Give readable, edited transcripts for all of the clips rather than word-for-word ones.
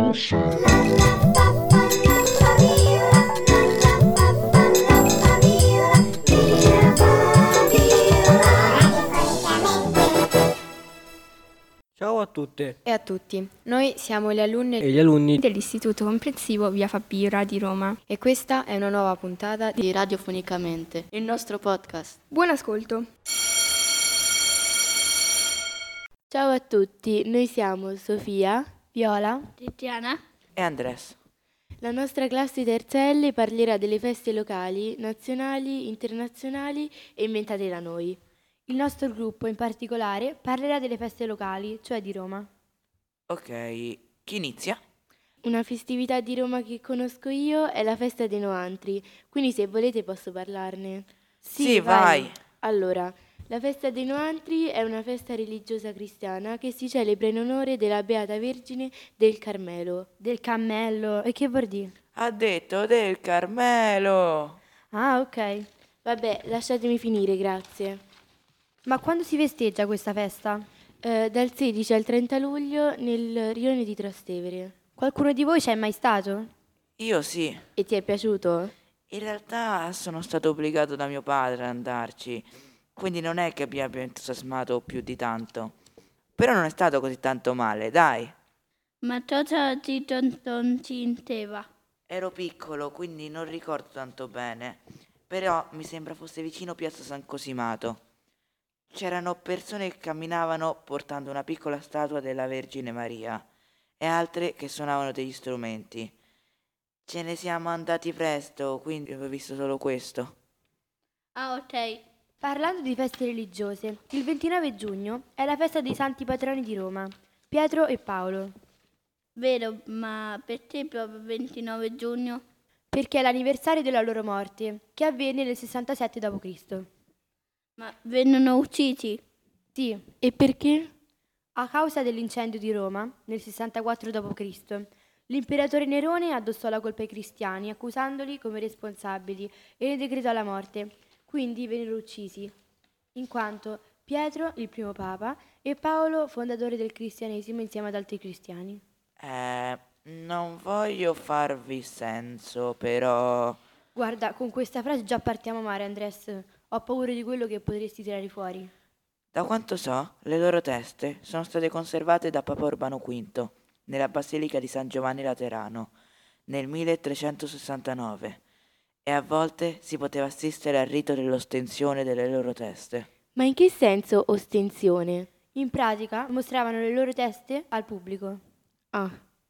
Ciao a tutte e a tutti, noi siamo le alunne e gli alunni dell'Istituto Comprensivo Via Fabira di Roma. e questa è una nuova puntata di Radiofonicamente, il nostro podcast. Buon ascolto! Ciao a tutti, noi siamo Sofia, Viola, Tiziana e Andres. La nostra classe di terza L parlerà delle feste locali, nazionali, internazionali e inventate da noi. il nostro gruppo in particolare parlerà delle feste locali, cioè di Roma. Ok, chi inizia? Una festività di Roma che conosco io è la festa dei Noantri, quindi se volete posso parlarne. Sì, vai. Allora, la festa dei Noantri è una festa religiosa cristiana che si celebra in onore della Beata Vergine del Carmelo. Del cammello, e che vuol dire? Ha detto del Carmelo. Ah, ok. Vabbè, lasciatemi finire, grazie. Ma quando si festeggia questa festa? Dal 16 al 30 luglio nel rione di Trastevere. Qualcuno di voi c'è mai stato? Io sì. E ti è piaciuto? In realtà sono stato obbligato da mio padre ad andarci, quindi non è che mi abbia entusiasmato più di tanto. Però non è stato così tanto male, dai. Ma cosa ti inteva? Ero piccolo, quindi non ricordo tanto bene, però mi sembra fosse vicino Piazza San Cosimato. C'erano persone che camminavano portando una piccola statua della Vergine Maria e altre che suonavano degli strumenti. Ce ne siamo andati presto, quindi ho visto solo questo. Ah, ok. Parlando di feste religiose, il 29 giugno è la festa dei santi patroni di Roma, Pietro e Paolo. Vero, ma perché proprio 29 giugno? Perché è l'anniversario della loro morte, che avvenne nel 67 d.C. Ma vennero uccisi? Sì, E perché? a causa dell'incendio di Roma, nel 64 d.C., l'imperatore Nerone addossò la colpa ai cristiani, accusandoli come responsabili e ne decretò la morte. Quindi vennero uccisi, in quanto Pietro, il primo papa, e Paolo, fondatore del cristianesimo insieme ad altri cristiani. Non voglio farvi senso, però... Guarda, con questa frase già partiamo male, Andres. Ho paura di quello che potresti tirare fuori. Da quanto so, le loro teste sono state conservate da Papa Urbano V nella Basilica di San Giovanni Laterano nel 1369 e a volte si poteva assistere al rito dell'ostensione delle loro teste. Ma in che senso ostensione? In pratica mostravano le loro teste al pubblico. Ah.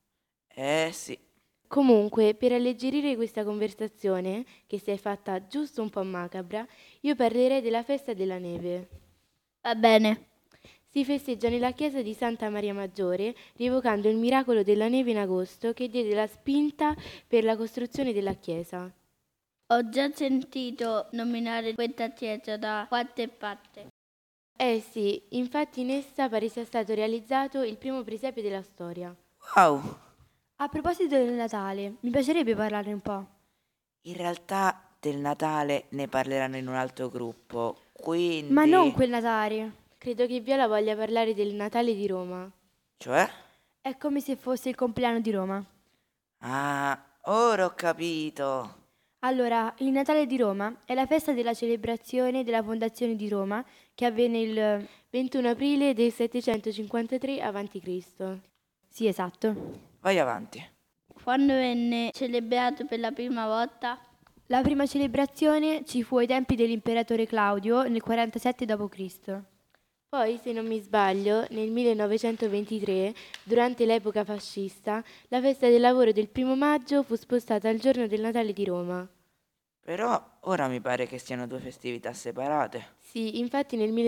Sì. Comunque, per alleggerire questa conversazione, che si è fatta giusto un po' macabra, io parlerei della festa della neve. Va bene. Si festeggia nella chiesa di Santa Maria Maggiore, rievocando il miracolo della neve in agosto che diede la spinta per la costruzione della chiesa. Ho già sentito nominare questa chiesa da qualche parte. Eh sì, infatti in essa pare sia stato realizzato il primo presepe della storia. Wow! A proposito del Natale, mi piacerebbe parlarne un po'. In realtà del Natale ne parleranno in un altro gruppo, quindi... Ma non quel Natale. Credo che Viola voglia parlare del Natale di Roma. Cioè? È come se fosse il compleanno di Roma. Ah, ora ho capito. Allora, il Natale di Roma è la festa della celebrazione della fondazione di Roma che avvenne il 21 aprile del 753 a.C. Sì, esatto. Vai avanti. Quando venne celebrato per la prima volta? La prima celebrazione ci fu ai tempi dell'imperatore Claudio nel 47 d.C. Poi, se non mi sbaglio, nel 1923, durante l'epoca fascista, la festa del lavoro del 1° maggio fu spostata al giorno del Natale di Roma. Però ora mi pare che siano due festività separate. Sì, infatti nel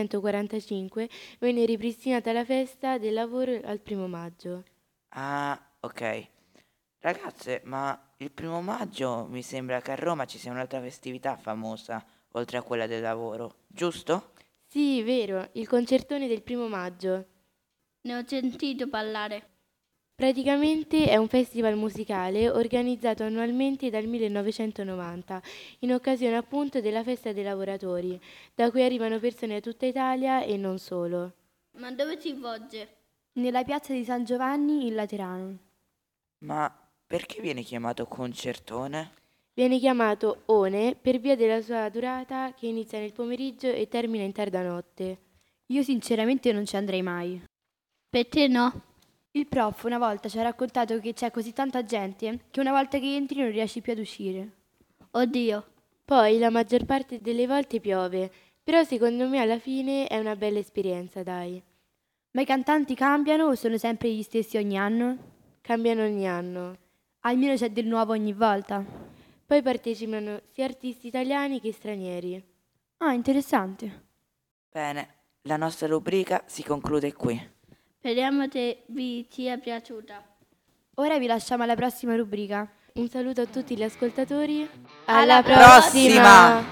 1945 venne ripristinata la festa del lavoro al 1° maggio. Ah, ok. Ragazze, ma il 1° maggio mi sembra che a Roma ci sia un'altra festività famosa, oltre a quella del lavoro, giusto? Sì, vero, il concertone del 1° maggio. Ne ho sentito parlare. Praticamente è un festival musicale organizzato annualmente dal 1990, in occasione appunto della festa dei lavoratori, da cui arrivano persone da tutta Italia e non solo. Ma dove si svolge? Nella piazza di San Giovanni in Laterano. Ma perché viene chiamato concertone? Viene chiamato one per via della sua durata che inizia nel pomeriggio e termina in tarda notte. Io sinceramente non ci andrei mai. Per te no? Il prof una volta ci ha raccontato che c'è così tanta gente che una volta che entri non riesci più ad uscire. Oddio. Poi la maggior parte delle volte piove, però secondo me alla fine è una bella esperienza, dai. Ma i cantanti cambiano o sono sempre gli stessi ogni anno? Cambiano ogni anno. Almeno c'è del nuovo ogni volta. Poi partecipano sia artisti italiani che stranieri. Ah, interessante. Bene, la nostra rubrica si conclude qui. Speriamo che vi sia piaciuta. Ora vi lasciamo alla prossima rubrica. Un saluto a tutti gli ascoltatori. Alla prossima!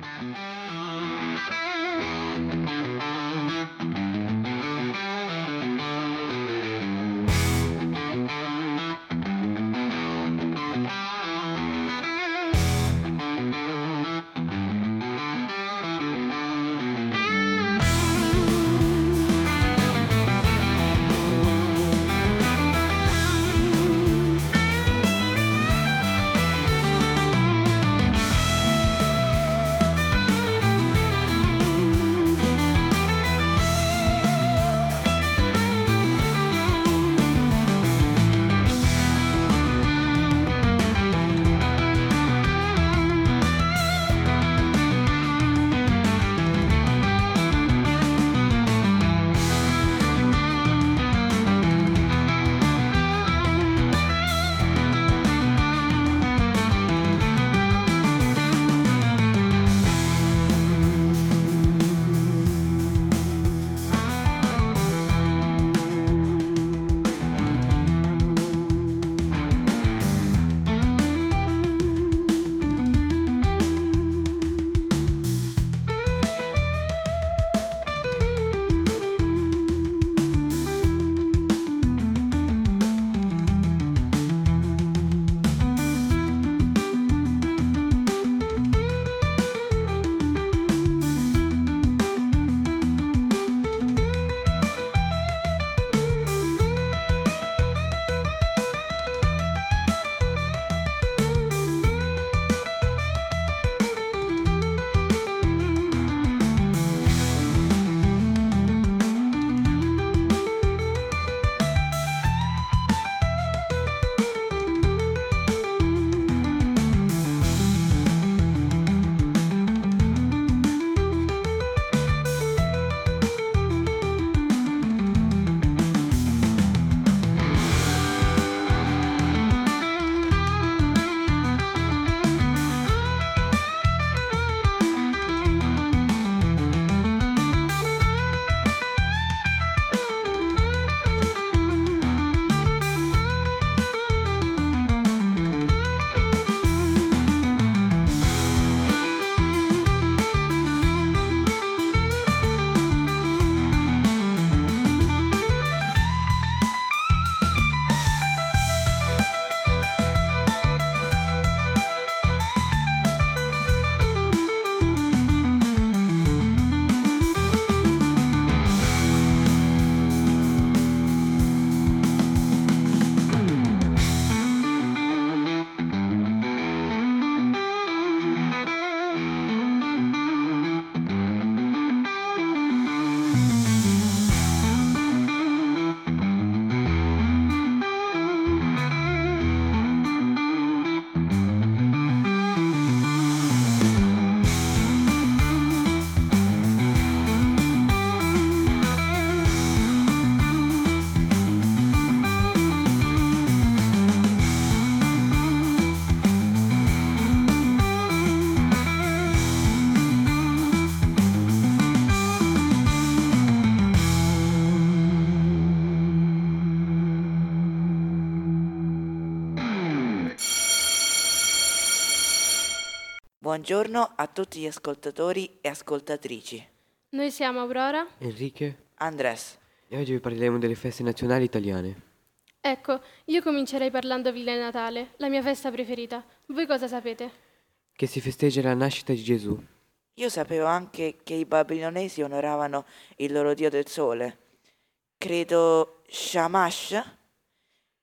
Buongiorno a tutti gli ascoltatori e ascoltatrici. Noi siamo Aurora. Enrique, Andres, e oggi vi parleremo delle feste nazionali italiane. Ecco, io comincerei parlandovi del Natale, la mia festa preferita. Voi cosa sapete? Che si festeggia la nascita di Gesù. io sapevo anche che i babilonesi onoravano il loro dio del sole. Credo Shamash.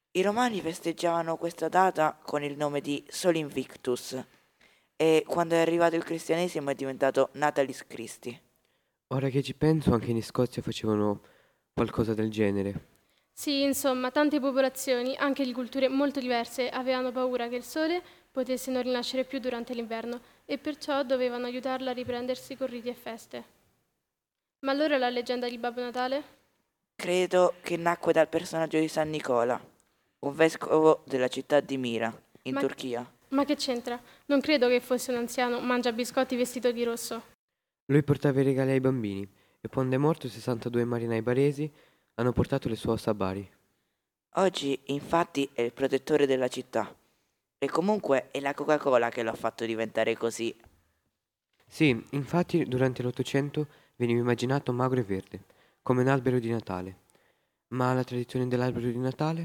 I romani festeggiavano questa data con il nome di Sol Invictus e quando è arrivato il cristianesimo è diventato Natalis Christi. Ora che ci penso, anche in Scozia facevano qualcosa del genere. Sì, insomma, tante popolazioni, anche di culture molto diverse, avevano paura che il sole potesse non rinascere più durante l'inverno e perciò dovevano aiutarlo a riprendersi con riti e feste. Ma allora la leggenda di Babbo Natale? Credo che nacque dal personaggio di San Nicola, un vescovo della città di Mira, in Ma- Turchia. Ma che c'entra? Non credo che fosse un anziano mangiabiscotti vestito di rosso. Lui portava i regali ai bambini e quando è morto 62 marinai baresi hanno portato le sue ossa a Bari. Oggi, infatti, è il protettore della città. E comunque è la Coca-Cola che lo ha fatto diventare così. Sì, infatti durante l'Ottocento veniva immaginato magro e verde, come un albero di Natale. Ma la tradizione dell'albero di Natale?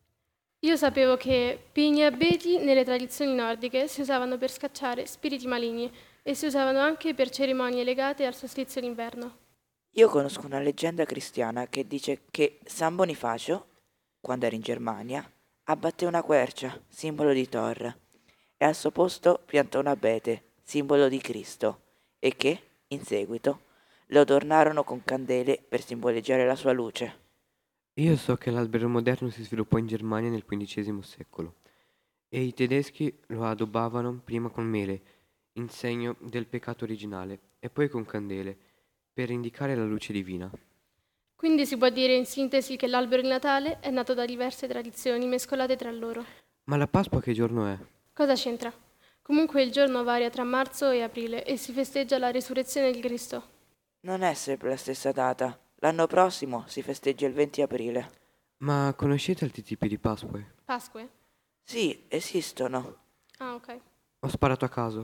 Io sapevo che pini e abeti nelle tradizioni nordiche si usavano per scacciare spiriti maligni e si usavano anche per cerimonie legate al solstizio d'inverno. Io conosco una leggenda cristiana che dice che San Bonifacio, quando era in Germania, abbatté una quercia, simbolo di Thor, e al suo posto piantò un abete, simbolo di Cristo, e che, in seguito, lo adornarono con candele per simboleggiare la sua luce. Io so che l'albero moderno si sviluppò in Germania nel XV secolo e i tedeschi lo addobbavano prima con mele, in segno del peccato originale, e poi con candele, per indicare la luce divina. Quindi si può dire in sintesi che l'albero di Natale è nato da diverse tradizioni mescolate tra loro. Ma la Pasqua che giorno è? Cosa c'entra? Comunque il giorno varia tra marzo e aprile e si festeggia la resurrezione di Cristo. Non è sempre la stessa data. L'anno prossimo si festeggia il 20 aprile. Ma conoscete altri tipi di Pasque? Pasque? Sì, esistono. Ah, ok. Ho sparato a caso.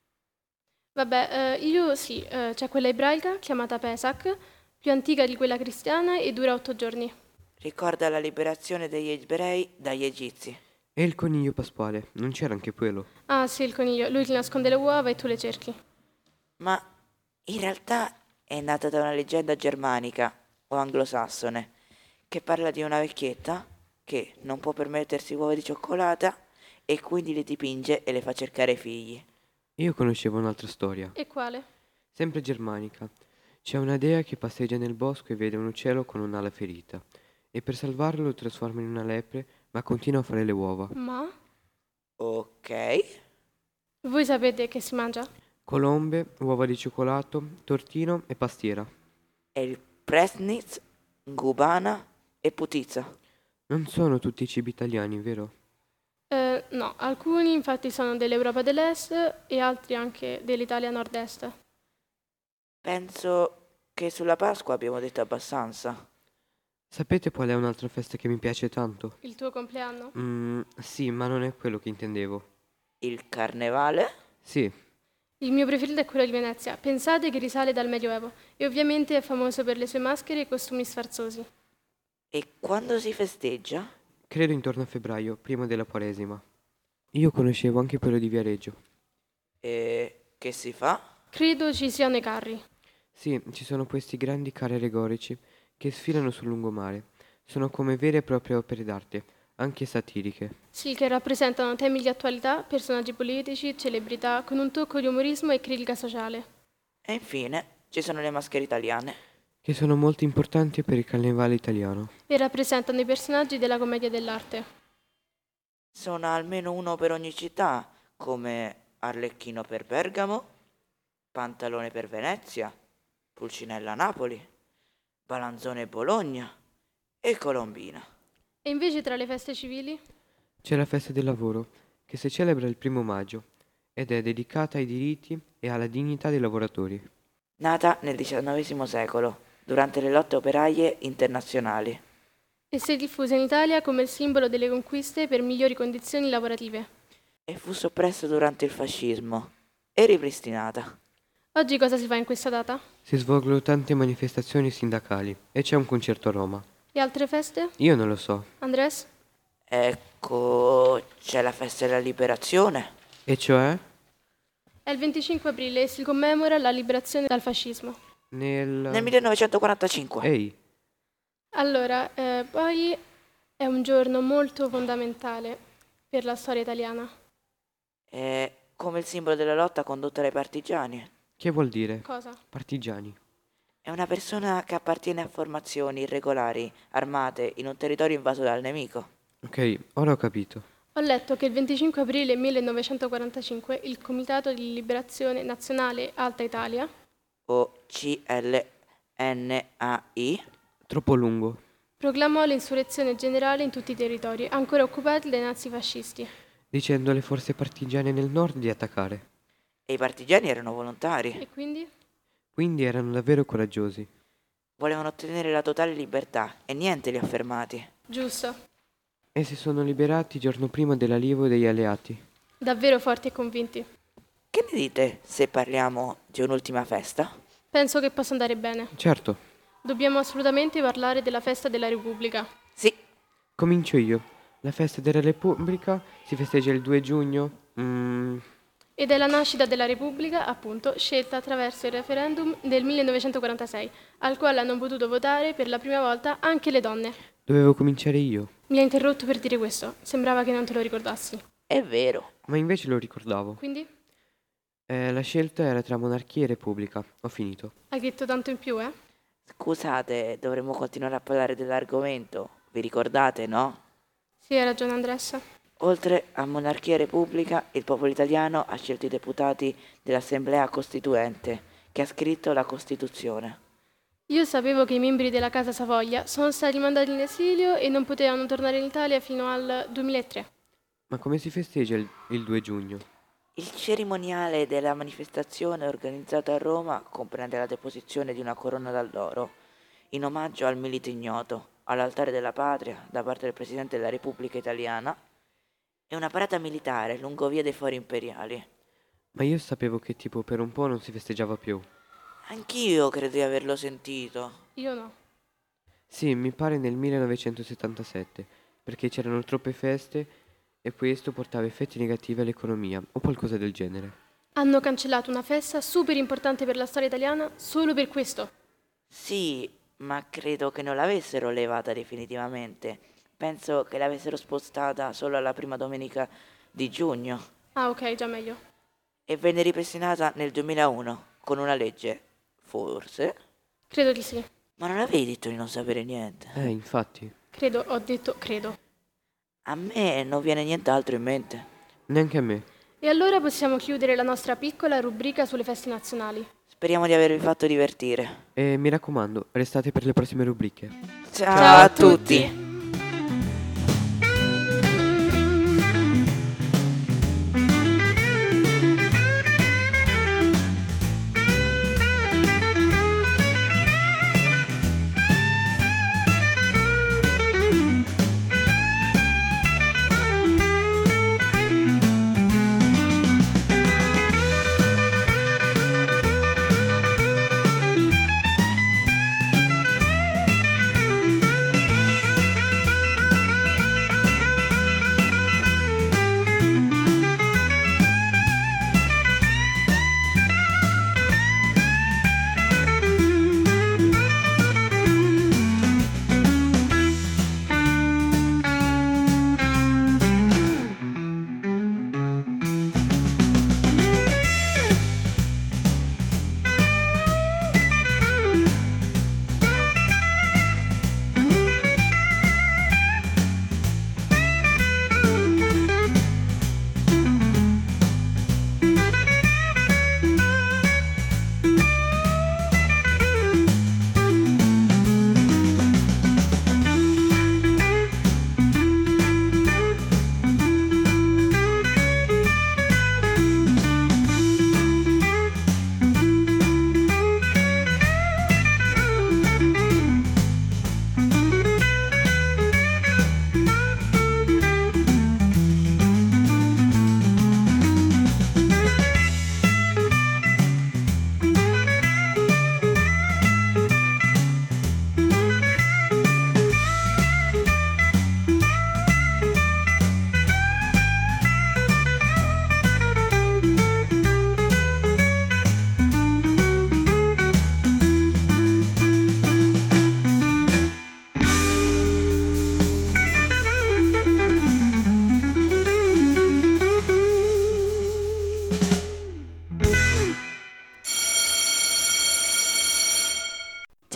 Vabbè, io sì, c'è quella ebraica chiamata Pesach, più antica di quella cristiana e dura 8 giorni. Ricorda la liberazione degli ebrei dagli egizi. E il coniglio pasquale, non c'era anche quello? Ah sì, il coniglio, lui ti nasconde le uova e tu le cerchi. Ma in realtà è nata da una leggenda germanica o anglosassone che parla di una vecchietta che non può permettersi uova di cioccolata e quindi le dipinge e le fa cercare figli. Io conoscevo un'altra storia, E quale? sempre germanica. C'è una dea che passeggia nel bosco e vede un uccello con un'ala ferita e per salvarlo lo trasforma in una lepre, ma continua a fare le uova. Ma? Ok, Voi sapete che si mangia? Colombe, uova di cioccolato, tortino e pastiera. è il presnitz, gubana e putizza. Non sono tutti cibi italiani, vero? No, alcuni infatti sono dell'Europa dell'Est e altri anche dell'Italia nord-est. Penso che sulla Pasqua abbiamo detto abbastanza. Sapete qual è un'altra festa che mi piace tanto? Il tuo compleanno? Sì, ma non è quello che intendevo. Il carnevale? Sì, Il mio preferito è quello di Venezia. Pensate che risale dal Medioevo e ovviamente è famoso per le sue maschere e costumi sfarzosi. E quando si festeggia? credo intorno a febbraio, prima della Quaresima. Io conoscevo anche quello di Viareggio. E che si fa? Credo ci siano i carri. Sì, ci sono questi grandi carri allegorici che sfilano sul lungomare. Sono come vere e proprie opere d'arte, anche satiriche. Sì, che rappresentano temi di attualità, personaggi politici, celebrità, con un tocco di umorismo e critica sociale. E infine ci sono le maschere italiane. Che sono molto importanti per il carnevale italiano. E rappresentano i personaggi della commedia dell'arte. Sono almeno uno per ogni città, come Arlecchino per Bergamo, Pantalone per Venezia, Pulcinella Napoli, Balanzone Bologna e Colombina. E invece tra le feste civili? C'è la festa del lavoro, che si celebra il 1° maggio ed è dedicata ai diritti e alla dignità dei lavoratori. Nata nel XIX secolo, durante le lotte operaie internazionali. E si è diffusa in Italia come il simbolo delle conquiste per migliori condizioni lavorative. E fu soppressa durante il fascismo e ripristinata. Oggi cosa si fa in questa data? Si svolgono tante manifestazioni sindacali e c'è un concerto a Roma. E altre feste? Io non lo so. Andres? Ecco, c'è la festa della liberazione. E cioè? È il 25 aprile e si commemora la liberazione dal fascismo. Nel 1945. Ehi, Allora, poi È un giorno molto fondamentale per la storia italiana. È come il simbolo della lotta condotta dai partigiani. Che vuol dire? Cosa? Partigiani. È una persona che appartiene a formazioni irregolari, armate, in un territorio invaso dal nemico. Ok, ora ho capito. Ho letto che il 25 aprile 1945 il Comitato di Liberazione Nazionale Alta Italia, O CLNAI, Troppo lungo. proclamò l'insurrezione generale in tutti i territori ancora occupati dai nazifascisti. Dicendo alle forze partigiane nel nord di attaccare. e i partigiani erano volontari. E quindi? Quindi erano davvero coraggiosi. Volevano ottenere la totale libertà e niente li ha fermati. Giusto. E si sono liberati il giorno prima dell'arrivo degli alleati. Davvero forti e convinti. Che ne dite se parliamo di un'ultima festa? Penso che possa andare bene. Certo, Dobbiamo assolutamente parlare della festa della Repubblica. Sì, comincio io. La festa della Repubblica si festeggia il 2 giugno. Ed è la nascita della Repubblica, appunto, scelta attraverso il referendum del 1946, al quale hanno potuto votare per la prima volta anche le donne. Dovevo cominciare io, Mi ha interrotto per dire questo. Sembrava che non te lo ricordassi. è vero. ma invece lo ricordavo. Quindi? La scelta era tra monarchia e repubblica. Ho finito. Hai detto tanto in più, eh? Scusate, dovremmo continuare a parlare dell'argomento. Vi ricordate, no? Sì, hai ragione Andressa. Oltre a monarchia e repubblica, il popolo italiano ha scelto i deputati dell'Assemblea Costituente, che ha scritto la Costituzione. Io sapevo che i membri della Casa Savoia sono stati mandati in esilio e non potevano tornare in Italia fino al 2003. Ma come si festeggia il 2 giugno? Il cerimoniale della manifestazione organizzata a Roma comprende la deposizione di una corona d'alloro in omaggio al milite ignoto all'altare della patria da parte del Presidente della Repubblica Italiana e una parata militare lungo via dei Fori Imperiali. Ma io sapevo che tipo per un po' non si festeggiava più. Anch'io credo di averlo sentito. Io no. Sì, mi pare nel 1977, perché c'erano troppe feste e questo portava effetti negativi all'economia o qualcosa del genere. Hanno cancellato una festa super importante per la storia italiana solo per questo. Sì, ma credo che non l'avessero levata definitivamente. Penso che l'avessero spostata solo alla prima domenica di giugno Ah, ok, già meglio. e venne ripristinata nel 2001 con una legge. Forse? Credo di sì. Ma non avevi detto di non sapere niente. Infatti, Credo, ho detto credo. A me non viene nient'altro in mente. neanche a me. E allora possiamo chiudere la nostra piccola rubrica sulle feste nazionali. Speriamo di avervi fatto divertire. E mi raccomando, restate per le prossime rubriche. Ciao a tutti.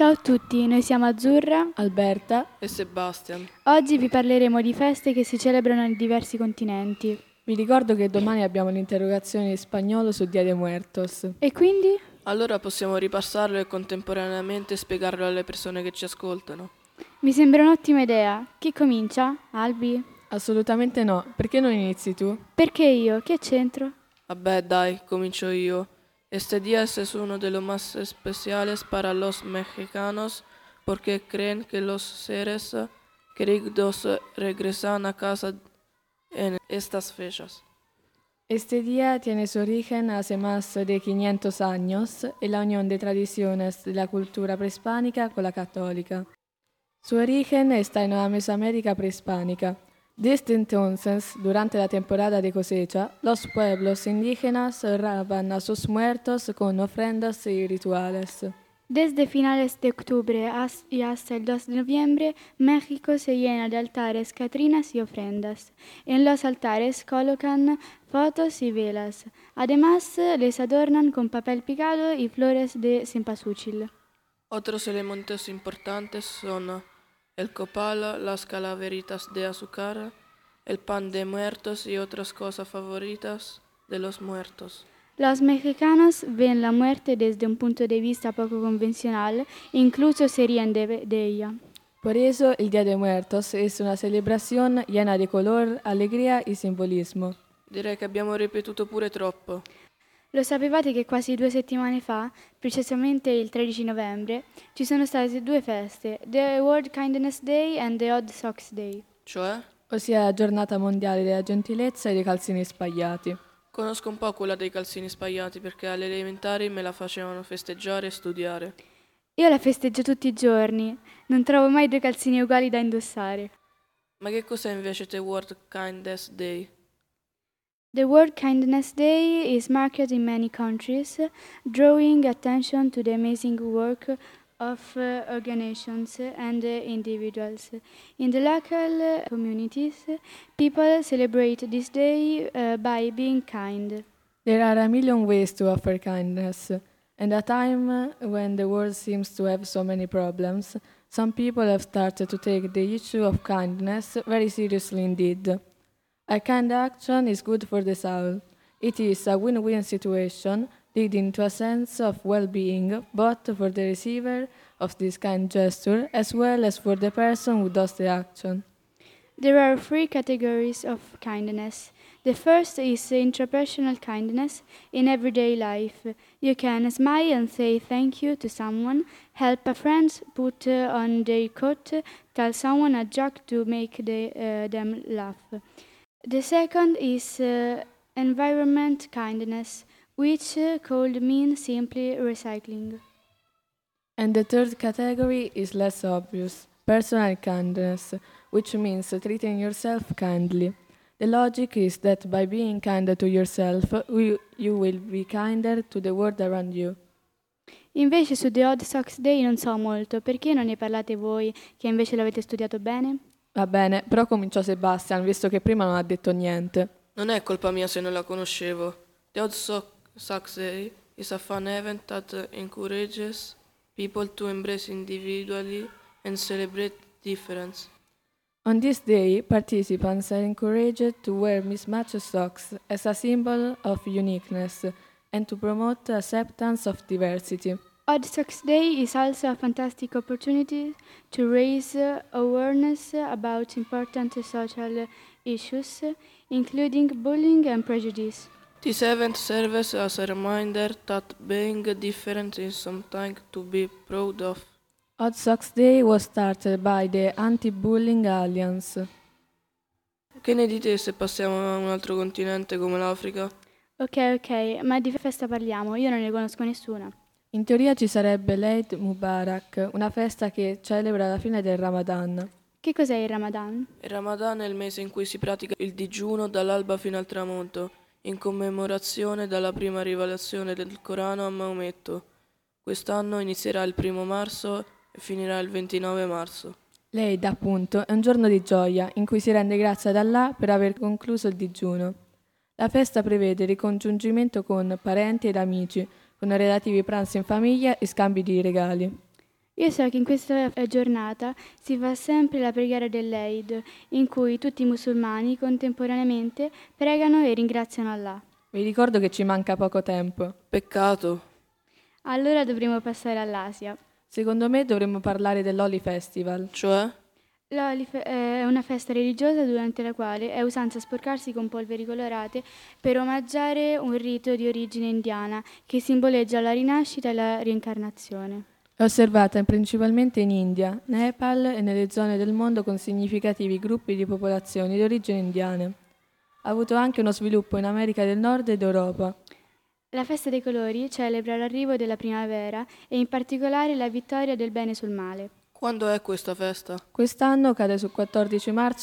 Ciao a tutti, noi siamo Azzurra, Alberta e Sebastian. Oggi vi parleremo di feste che si celebrano in diversi continenti. Vi ricordo che domani abbiamo l'interrogazione in spagnolo su Dia de Muertos. E quindi? Allora possiamo ripassarlo e contemporaneamente spiegarlo alle persone che ci ascoltano. Mi sembra un'ottima idea. Chi comincia? Albi? Assolutamente no. Perché non inizi tu? Perché io? Che c'entro? Vabbè, dai, comincio io. Este día es uno de los más especiales para los mexicanos porque creen que los seres queridos regresan a casa en estas fechas. Este día tiene su origen hace más de 500 años en la unión de tradiciones de la cultura prehispánica con la católica. Su origen está en la Mesoamérica prehispánica. Desde entonces, durante la temporada de cosecha, los pueblos indígenas honraban a sus muertos con ofrendas y rituales. Desde finales de octubre y hasta el 2 de noviembre, México se llena de altares, catrinas y ofrendas. En los altares colocan fotos y velas. Además, les adornan con papel picado y flores de cempasúchil. Otros elementos importantes son el copal, las calaveritas de azúcar, el pan de muertos y otras cosas favoritas de los muertos. Los mexicanos ven la muerte desde un punto de vista poco convencional, incluso se ríen de ella. Por eso el Día de Muertos es una celebración llena de color, alegría y simbolismo. Direi che abbiamo ripetuto pure troppo. Lo sapevate che quasi 2 settimane fa, precisamente il 13 novembre, ci sono state 2 feste, The World Kindness Day and the Odd Socks Day. Cioè? Ossia la giornata mondiale della gentilezza e dei calzini spagliati. Conosco un po' quella dei calzini spagliati perché alle elementari me la facevano festeggiare e studiare. Io la festeggio tutti i giorni, non trovo mai 2 calzini uguali da indossare. Ma che cos'è invece The World Kindness Day? The World Kindness Day is marked in many countries, drawing attention to the amazing work of organizations and individuals. In the local communities, people celebrate this day by being kind. There are a million ways to offer kindness. And at a time when the world seems to have so many problems, some people have started to take the issue of kindness very seriously indeed. A kind action is good for the soul. It is a win-win situation, leading to a sense of well-being, both for the receiver of this kind gesture, as well as for the person who does the action. There are 3 categories of kindness. The first is intrapersonal kindness in everyday life. You can smile and say thank you to someone, help a friend put on their coat, tell someone a joke to make them laugh. The second is environment kindness, which could mean simply recycling. And the third category is less obvious, personal kindness, which means treating yourself kindly. The logic is that by being kinder to yourself, you will be kinder to the world around you. Invece su The Odd Socks Day non so molto, perché non ne parlate voi che invece l'avete studiato bene? Va bene, però cominciò Sebastian, visto che prima non ha detto niente. Non è colpa mia se non la conoscevo. The Odd Socks Day is a fun event that encourages people to embrace individually and celebrate difference. On this day, participants are encouraged to wear mismatched socks as a symbol of uniqueness and to promote acceptance of diversity. Odd Socks Day is also a fantastic opportunity to raise awareness about important social issues, including bullying and prejudice. This event serves as a reminder that being different is something to be proud of. Odd Socks Day was started by the Anti-Bullying Alliance. Che ne dite se passiamo a un altro continente come l'Africa? Ok, ma di che festa parliamo? Io non ne conosco nessuna. In teoria ci sarebbe l'Eid Mubarak, una festa che celebra la fine del Ramadan. Che cos'è il Ramadan? Il Ramadan è il mese in cui si pratica il digiuno dall'alba fino al tramonto, in commemorazione della prima rivelazione del Corano a Maometto. Quest'anno inizierà il 1 marzo e finirà il 29 marzo. L'Eid, appunto, è un giorno di gioia in cui si rende grazie ad Allah per aver concluso il digiuno. La festa prevede il ricongiungimento con parenti ed amici, con relativi pranzi in famiglia e scambi di regali. Io so che in questa giornata si fa sempre la preghiera dell'Eid, in cui tutti i musulmani contemporaneamente pregano e ringraziano Allah. Vi ricordo che ci manca poco tempo. Peccato. Allora dovremo passare all'Asia. Secondo me dovremmo parlare dell'Holi Festival. Cioè? L'Holi è una festa religiosa durante la quale è usanza sporcarsi con polveri colorate per omaggiare un rito di origine indiana che simboleggia la rinascita e la reincarnazione. È osservata principalmente in India, Nepal e nelle zone del mondo con significativi gruppi di popolazioni di origine indiane. Ha avuto anche uno sviluppo in America del Nord ed Europa. La festa dei colori celebra l'arrivo della primavera e in particolare la vittoria del bene sul male. Quando è questa festa? Quest'anno cade sul 14 marzo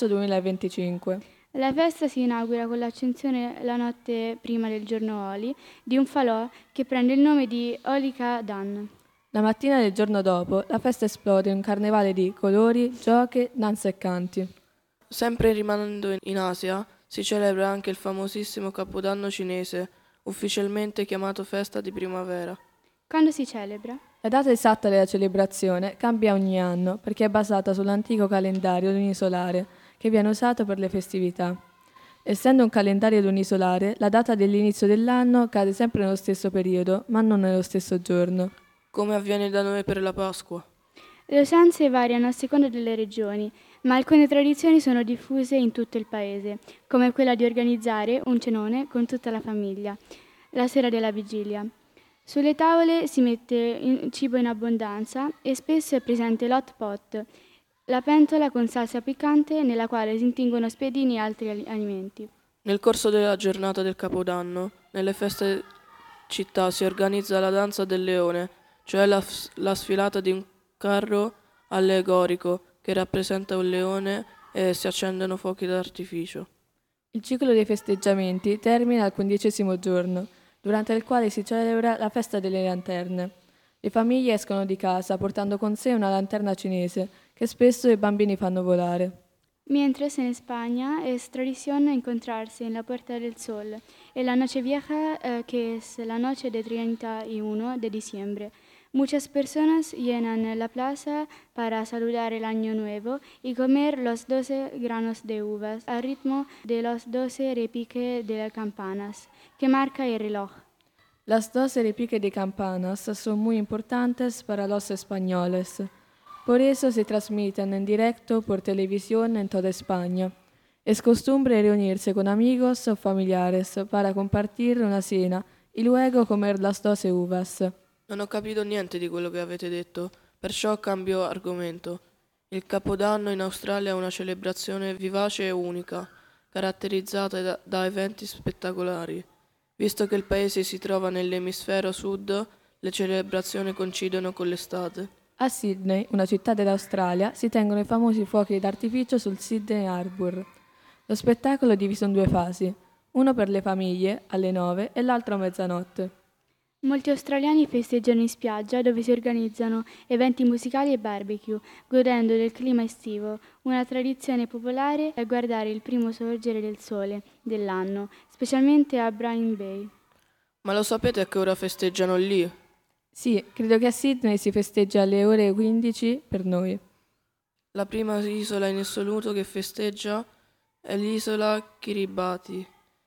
2025. La festa si inaugura con l'accensione la notte prima del giorno Holi di un falò che prende il nome di Holika Dan. La mattina del giorno dopo, la festa esplode in un carnevale di colori, giochi, danze e canti. Sempre rimanendo in Asia, si celebra anche il famosissimo Capodanno cinese, ufficialmente chiamato Festa di Primavera. Quando si celebra? La data esatta della celebrazione cambia ogni anno perché è basata sull'antico calendario lunisolare che viene usato per le festività. Essendo un calendario lunisolare, la data dell'inizio dell'anno cade sempre nello stesso periodo, ma non nello stesso giorno. Come avviene da noi per la Pasqua. Le usanze variano a seconda delle regioni, ma alcune tradizioni sono diffuse in tutto il paese, come quella di organizzare un cenone con tutta la famiglia, la sera della vigilia. Sulle tavole si mette cibo in abbondanza e spesso è presente l'hot pot, la pentola con salsa piccante nella quale si intingono spiedini e altri alimenti. Nel corso della giornata del Capodanno, nelle feste città si organizza la danza del leone, cioè la sfilata di un carro allegorico che rappresenta un leone e si accendono fuochi d'artificio. Il ciclo dei festeggiamenti termina al 15° giorno, durante il quale si celebra la festa delle lanterne. Le famiglie escono di casa portando con sé una lanterna cinese che spesso i bambini fanno volare. Mientras en España es tradición encontrarse en la Puerta del Sol en la Nochevieja, que es la noche del 31 de diciembre. Muchas personas llenan la plaza para saludar el año nuevo y comer los 12 granos de uvas al ritmo de los 12 repiques de campanas que marca el reloj. Las 12 repiques de campanas son muy importantes para los españoles. Por eso se transmiten en directo por televisión en toda España. Es costumbre reunirse con amigos o familiares para compartir una cena y luego comer las 12 uvas. Non ho capito niente di quello che avete detto, perciò cambio argomento. Il Capodanno in Australia è una celebrazione vivace e unica, caratterizzata da eventi spettacolari. Visto che il paese si trova nell'emisfero sud, le celebrazioni coincidono con l'estate. A Sydney, una città dell'Australia, si tengono i famosi fuochi d'artificio sul Sydney Harbour. Lo spettacolo è diviso in 2 fasi, uno per le famiglie alle 9 e l'altro a mezzanotte. Molti australiani festeggiano in spiaggia dove si organizzano eventi musicali e barbecue, godendo del clima estivo. Una tradizione popolare è guardare il primo sorgere del sole dell'anno, specialmente a Byron Bay. Ma lo sapete a che ora festeggiano lì? Sì, credo che a Sydney si festeggia alle ore 15 per noi. La prima isola in assoluto che festeggia è l'isola Kiribati,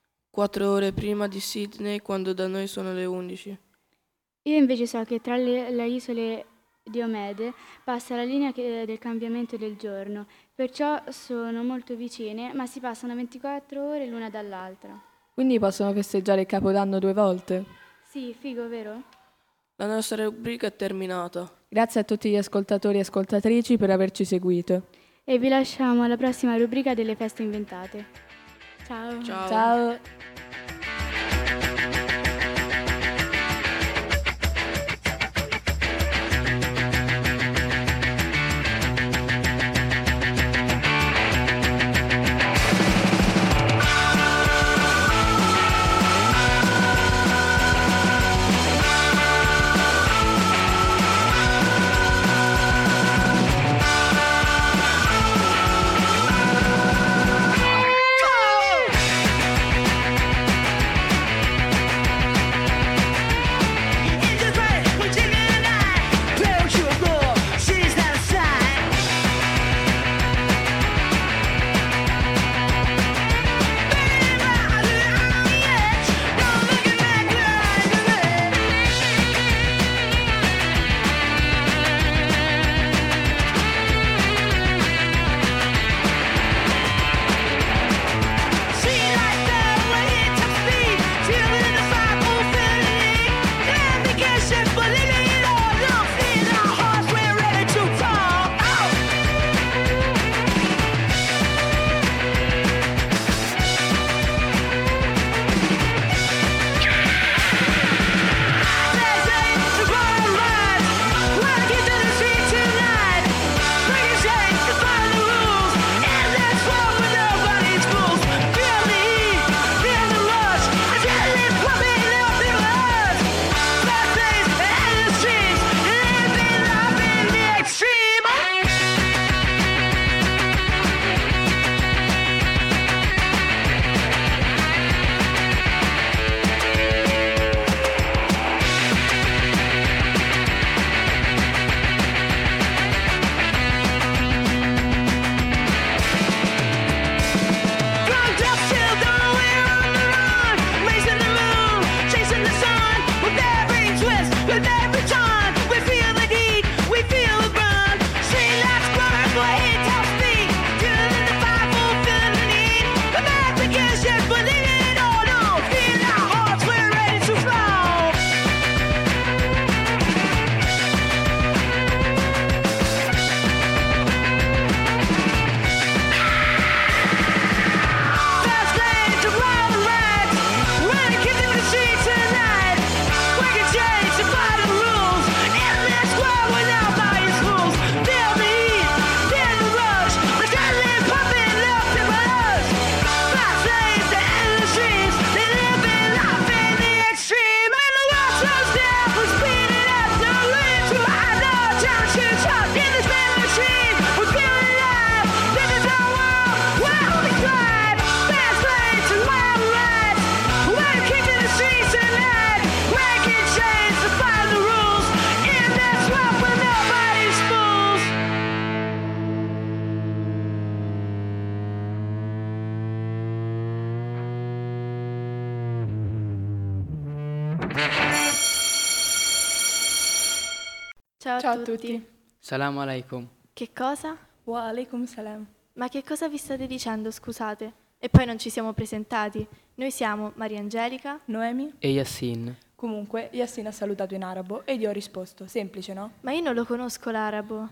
4 ore prima di Sydney, quando da noi sono le 11. Io invece so che tra le isole Diomede passa la linea del cambiamento del giorno, perciò sono molto vicine, ma si passano 24 ore l'una dall'altra. Quindi possono festeggiare il Capodanno 2 volte? Sì, figo, vero? La nostra rubrica è terminata. Grazie a tutti gli ascoltatori e ascoltatrici per averci seguito. E vi lasciamo alla prossima rubrica delle feste inventate. Ciao. Ciao. Ciao. Ciao Ciao a tutti. Salam alaikum. Che cosa? Wa alaikum salam. Ma che cosa vi state dicendo, scusate? E poi non ci siamo presentati. Noi siamo Maria Angelica. Noemi? E Yassin. Comunque, Yassin ha salutato in arabo ed io ho risposto. Semplice, no? Ma io non lo conosco l'arabo.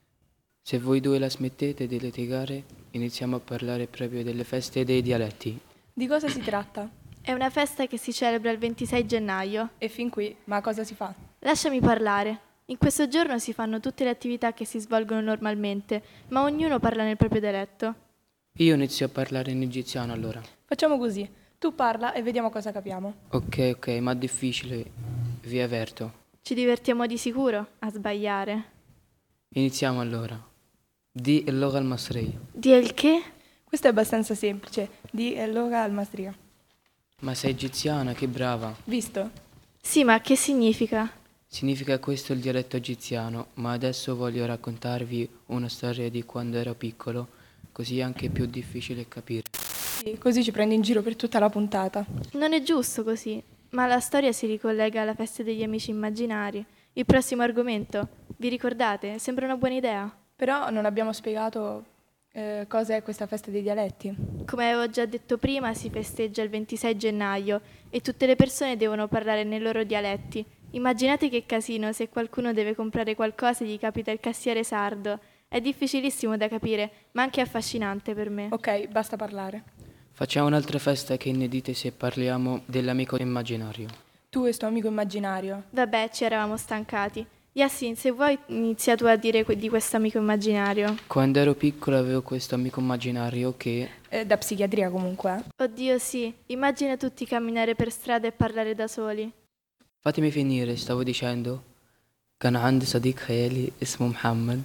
Se voi due la smettete di litigare, iniziamo a parlare proprio delle feste e dei dialetti. Di cosa si tratta? È una festa che si celebra il 26 gennaio. E fin qui, ma cosa si fa? Lasciami parlare. In questo giorno si fanno tutte le attività che si svolgono normalmente, ma ognuno parla nel proprio dialetto. Io inizio a parlare in egiziano allora. Facciamo così. Tu parla e vediamo cosa capiamo. Ok, ma difficile, vi avverto. Ci divertiamo di sicuro a sbagliare. Iniziamo allora. Di اللغة المصرية. Di il che? Questo è abbastanza semplice. Di Loga al Mastria. Ma sei egiziana, che brava. Visto? Sì, ma che significa? Significa questo il dialetto egiziano, ma adesso voglio raccontarvi una storia di quando ero piccolo, così è anche più difficile capire. Sì, così ci prendi in giro per tutta la puntata. Non è giusto così, ma la storia si ricollega alla festa degli amici immaginari. Il prossimo argomento, vi ricordate? Sembra una buona idea. Però non abbiamo spiegato cosa è questa festa dei dialetti. Come avevo già detto prima, si festeggia il 26 gennaio e tutte le persone devono parlare nei loro dialetti. Immaginate che casino se qualcuno deve comprare qualcosa e gli capita il cassiere sardo. È difficilissimo da capire, ma anche affascinante per me. Ok, basta parlare. Facciamo un'altra festa che ne dite se parliamo dell'amico immaginario. Tu e sto amico immaginario. Vabbè, ci eravamo stancati. Yassin, se vuoi inizia tu a dire di questo amico immaginario. Quando ero piccolo avevo questo amico immaginario che... Da psichiatria comunque. Oddio sì, immagina tutti camminare per strada e parlare da soli. Fatemi finire, stavo dicendo. كان عندي صديق خيالي اسمه محمد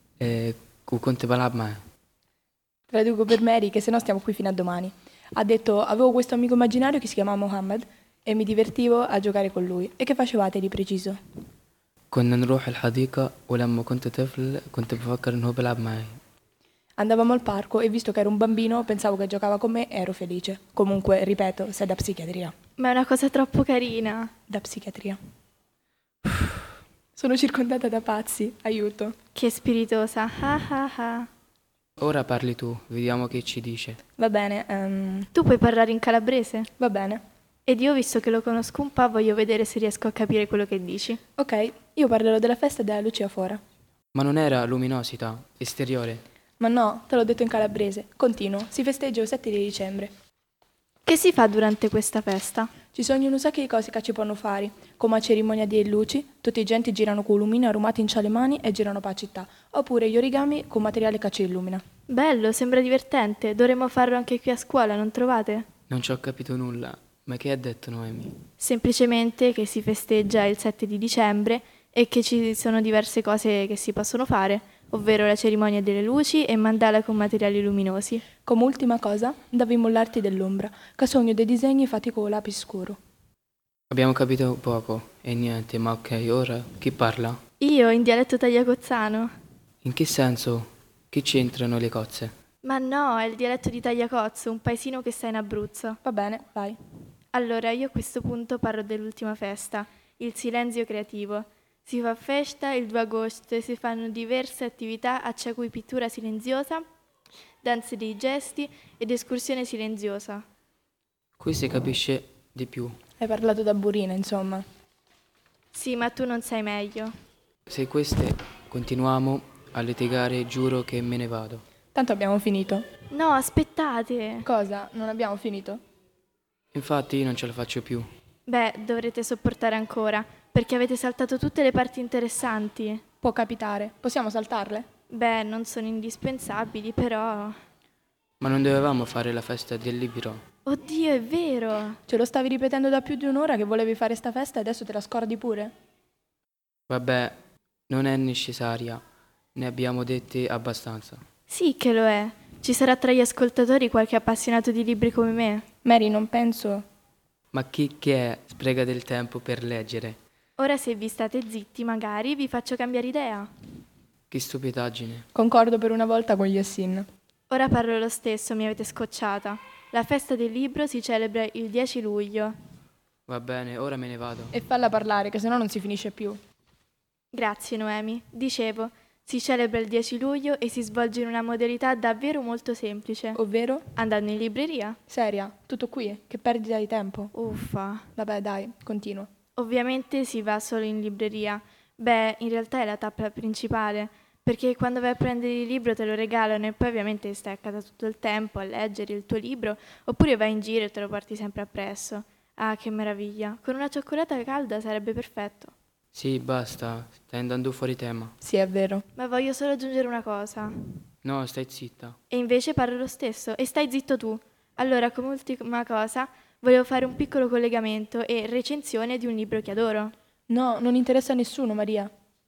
وكنت بلعب معاه. Traduco per Mary che se no stiamo qui fino a domani. Ha detto, avevo questo amico immaginario che si chiamava Mohammed e mi divertivo a giocare con lui. E che facevate di preciso? كنا نروح الحديقة ولما كنت طفل كنت بفكر إن هو بيلعب معايا. Andavamo al parco e visto che ero un bambino pensavo che giocava con me e ero felice. Comunque, ripeto, sei da psichiatria. Ma è una cosa troppo carina. Da psichiatria. Sono circondata da pazzi, aiuto. Che spiritosa. Ah ah ah. Ora parli tu, vediamo che ci dice. Va bene. Tu puoi parlare in calabrese? Va bene. Ed io, visto che lo conosco un po', voglio vedere se riesco a capire quello che dici. Ok, io parlerò della festa della luce fuori. Ma non era luminosità, esteriore. Ma no, te l'ho detto in calabrese. Continuo, si festeggia il 7 di dicembre. Che si fa durante questa festa? Ci sono un sacco di cose che ci possono fare, come a cerimonia di luci, tutti i gente girano con lumini aromati in le mani e girano per la città, oppure gli origami con materiale che ci illumina. Bello, sembra divertente. Dovremmo farlo anche qui a scuola, non trovate? Non ci ho capito nulla, ma che ha detto Noemi? Semplicemente che si festeggia il 7 di dicembre e che ci sono diverse cose che si possono fare, ovvero la cerimonia delle luci e mandala con materiali luminosi. Come ultima cosa, davimo l'arti dell'ombra, che sogno dei disegni fatti con lapis scuro. Abbiamo capito poco e niente, ma ok, ora chi parla? Io, in dialetto tagliacozzano. In che senso? Che c'entrano le cozze? Ma no, è il dialetto di Tagliacozzo, un paesino che sta in Abruzzo. Va bene, vai. Allora, io a questo punto parlo dell'ultima festa, il silenzio creativo. Si fa festa il 2 agosto e si fanno diverse attività a cui pittura silenziosa, danze dei gesti ed escursione silenziosa. Qui si capisce di più. Hai parlato da burina, insomma. Sì, ma tu non sai meglio. Se queste continuiamo a litigare, giuro che me ne vado. Tanto abbiamo finito. No, aspettate. Cosa? Non abbiamo finito? Infatti io non ce la faccio più. Beh, dovrete sopportare ancora, perché avete saltato tutte le parti interessanti. Può capitare. Possiamo saltarle? Beh, non sono indispensabili, però... Ma non dovevamo fare la festa del libro? Oddio, è vero! Ce lo stavi ripetendo da più di un'ora che volevi fare sta festa e adesso te la scordi pure? Vabbè, non è necessaria. Ne abbiamo dette abbastanza. Sì che lo è. Ci sarà tra gli ascoltatori qualche appassionato di libri come me. Mary, non penso... Ma chi che è spreca del tempo per leggere? Ora se vi state zitti, magari vi faccio cambiare idea. Che stupidaggine. Concordo per una volta con Yassin. Ora parlo lo stesso, mi avete scocciata. La festa del libro si celebra il 10 luglio. Va bene, ora me ne vado. E falla parlare, che sennò non si finisce più. Grazie Noemi. Dicevo, si celebra il 10 luglio e si svolge in una modalità davvero molto semplice. Ovvero? Andando in libreria. Seria? Tutto qui? Che perdita di tempo. Uffa. Vabbè, dai, continua. Ovviamente si va solo in libreria. Beh, in realtà è la tappa principale, perché quando vai a prendere il libro te lo regalano e poi ovviamente stai a casa tutto il tempo a leggere il tuo libro, oppure vai in giro e te lo porti sempre appresso. Ah, che meraviglia. Con una cioccolata calda sarebbe perfetto. Sì, basta, stai andando fuori tema. Sì, è vero. Ma voglio solo aggiungere una cosa. No, stai zitta. E invece parlo lo stesso. E stai zitto tu. Allora, come ultima cosa, volevo fare un piccolo collegamento e recensione di un libro che adoro. No, non interessa a nessuno, Maria.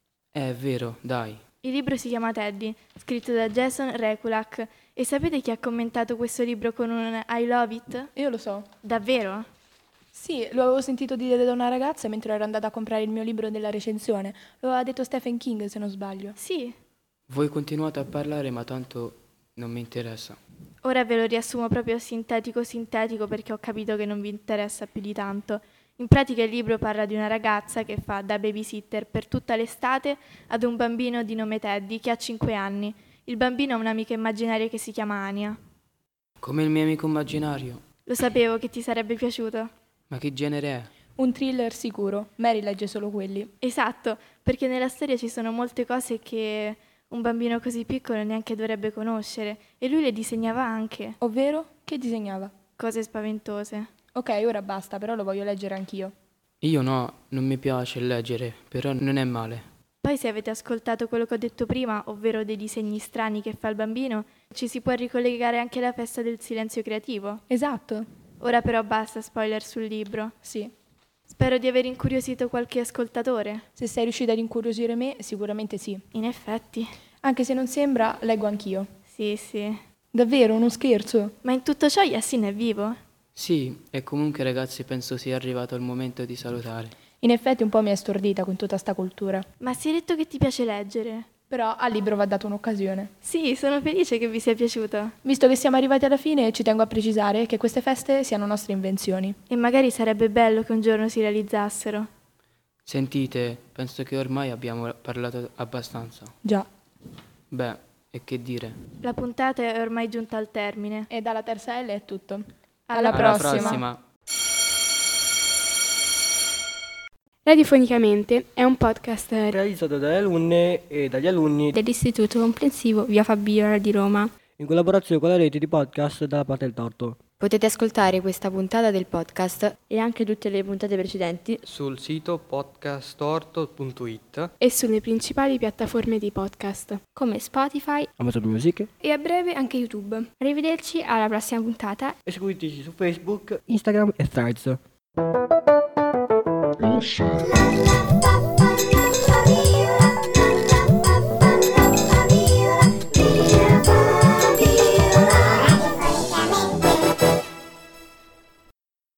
È vero, dai. Il libro si chiama Teddy, scritto da Jason Rekulak. E sapete chi ha commentato questo libro con un I love it? Io lo so. Davvero? Sì, lo avevo sentito dire da una ragazza mentre ero andata a comprare il mio libro della recensione. Lo aveva detto Stephen King, se non sbaglio. Sì. Voi continuate a parlare, ma tanto non mi interessa. Ora ve lo riassumo proprio sintetico perché ho capito che non vi interessa più di tanto. In pratica il libro parla di una ragazza che fa da babysitter per tutta l'estate ad un bambino di nome Teddy che ha 5 anni. Il bambino ha un'amica immaginaria che si chiama Ania. Come il mio amico immaginario. Lo sapevo che ti sarebbe piaciuto. Ma che genere è? Un thriller sicuro. Mary legge solo quelli. Esatto, perché nella storia ci sono molte cose che un bambino così piccolo neanche dovrebbe conoscere. E lui le disegnava anche. Ovvero? Che disegnava? Cose spaventose. Ok, ora basta, però lo voglio leggere anch'io. Io no, non mi piace leggere, però non è male. Poi se avete ascoltato quello che ho detto prima, ovvero dei disegni strani che fa il bambino, ci si può ricollegare anche alla festa del silenzio creativo. Esatto. Ora però basta spoiler sul libro. Sì. Spero di aver incuriosito qualche ascoltatore. Se sei riuscita ad incuriosire me, sicuramente sì. In effetti. Anche se non sembra, leggo anch'io. Sì, sì. Davvero, non scherzo. Ma in tutto ciò Yassin è vivo? Sì, e comunque ragazzi penso sia arrivato il momento di salutare. In effetti un po' mi è stordita con tutta sta cultura. Ma si è detto che ti piace leggere? Però al libro va data un'occasione. Sì, sono felice che vi sia piaciuto. Visto che siamo arrivati alla fine, ci tengo a precisare che queste feste siano nostre invenzioni. E magari sarebbe bello che un giorno si realizzassero. Sentite, penso che ormai abbiamo parlato abbastanza. Già. Beh, e che dire? La puntata è ormai giunta al termine. E dalla terza L è tutto. Alla prossima. Radiofonicamente è un podcast realizzato dalle alunne e dagli alunni dell'Istituto Comprensivo Via Fabiola di Roma, in collaborazione con la rete di podcast dalla parte del torto. Potete ascoltare questa puntata del podcast e anche tutte le puntate precedenti sul sito podcastorto.it e sulle principali piattaforme di podcast come Spotify, Amazon Music e a breve anche YouTube. Arrivederci alla prossima puntata e seguiteci su Facebook, Instagram e Threads.